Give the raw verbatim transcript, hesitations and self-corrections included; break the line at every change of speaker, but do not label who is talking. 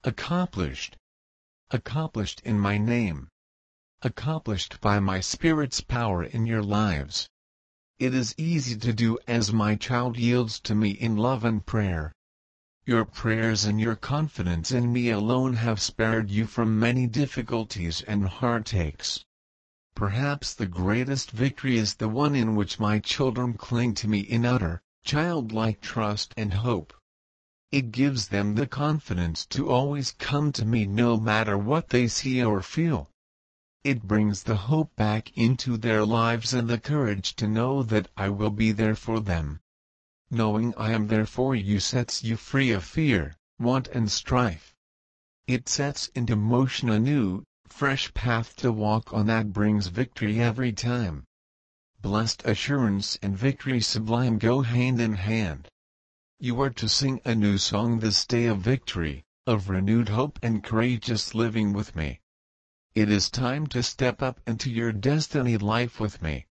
accomplished. Accomplished in my name. Accomplished by my Spirit's power in your lives. It is easy to do as my child yields to me in love and prayer. Your prayers and your confidence in me alone have spared you from many difficulties and heartaches. Perhaps the greatest victory is the one in which my children cling to me in utter, childlike trust and hope. It gives them the confidence to always come to me no matter what they see or feel. It brings the hope back into their lives and the courage to know that I will be there for them. Knowing I am there for you sets you free of fear, want and strife. It sets into motion a new, fresh path to walk on that brings victory every time. Blessed assurance and victory sublime go hand in hand. You are to sing a new song this day of victory, of renewed hope and courageous living with me. It is time to step up into your destiny life with me.